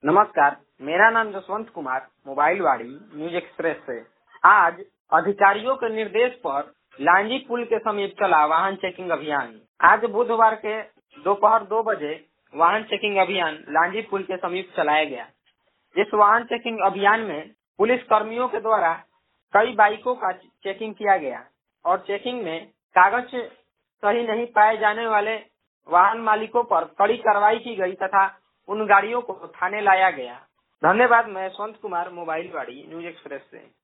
नमस्कार, मेरा नाम Jaswant Kumar mobile Wadi news express से। आज अधिकारियों के निर्देश पर लांजी पुल के समीप चला वाहन चेकिंग अभियान। आज बुधवार के दोपहर 2 बजे वाहन चेकिंग अभियान लांजी पुल के समीप चलाया गया। इस वाहन चेकिंग अभियान में पुलिस कर्मियों के द्वारा कई बाइकों का चेकिंग किया गया और चेकिंग में कागज सही नहीं पाए जाने वाले वाहन मालिकों पर कड़ी कार्रवाई की गई तथा उन गाड़ियों को थाने लाया गया। धन्यवाद। मैं Yashwant Kumar mobile Wadi news express से।